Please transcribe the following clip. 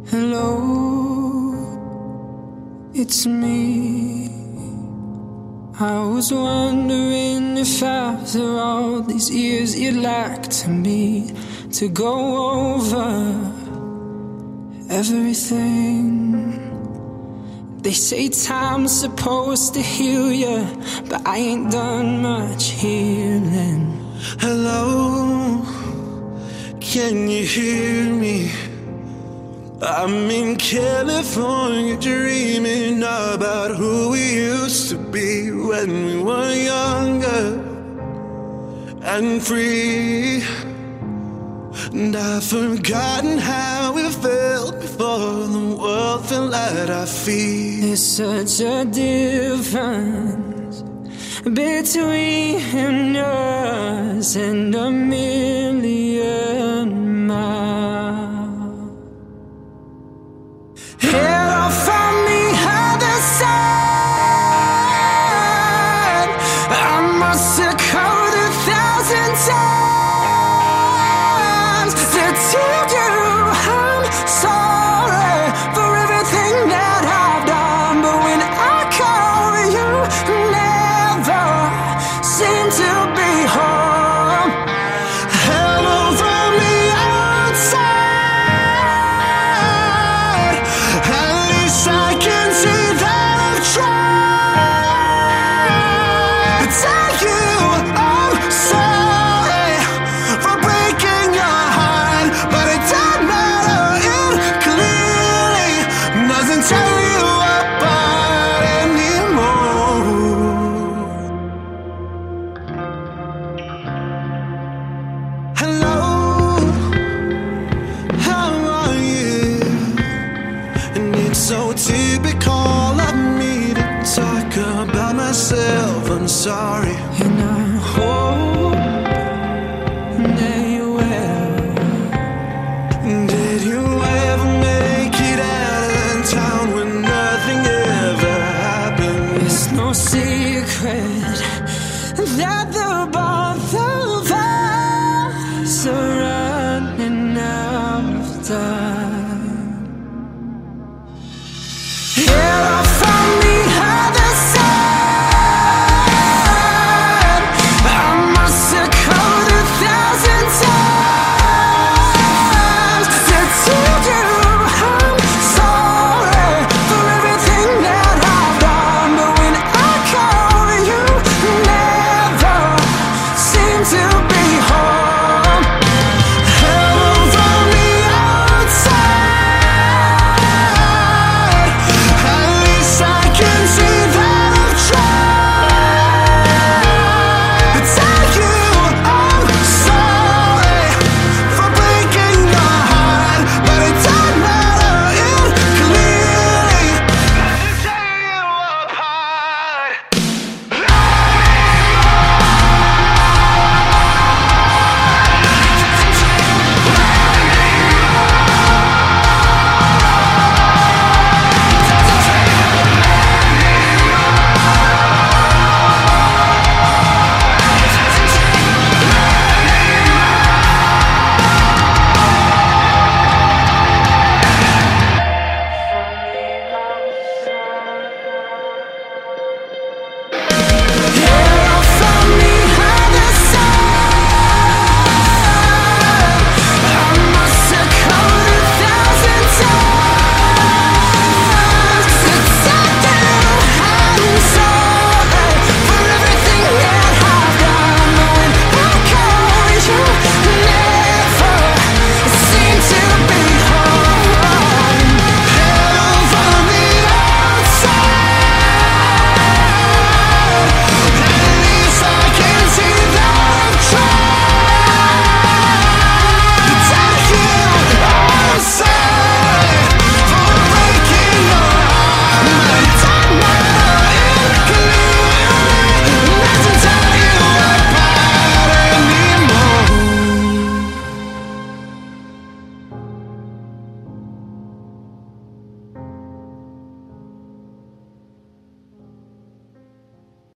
Hello, it's me. I was wondering if after all these years you'd like to meet to go over everything. They say time's supposed to heal you, but I ain't done much healing. Hello, can you hear me? I'm in California dreaming about who we used to be when we were younger and free. And I've forgotten how it felt before the world felt at our feet. There's such a difference between us and a million miles. Here from the other side, I must have called 1,000 times to tell you I'm sorry for everything that I've done. But when I call, you never seem to be home. Hello from the outside, at least I can see that I've tried to tell you I'm sorry for breaking your heart, but it don't matter, it clearly doesn't tear you apart anymore. Hello, how are you? And it's so typical of me to talk about myself. I'm sorry. And I hope that you will. Did you ever make it out of town when nothing ever happened? It's no secret that the bother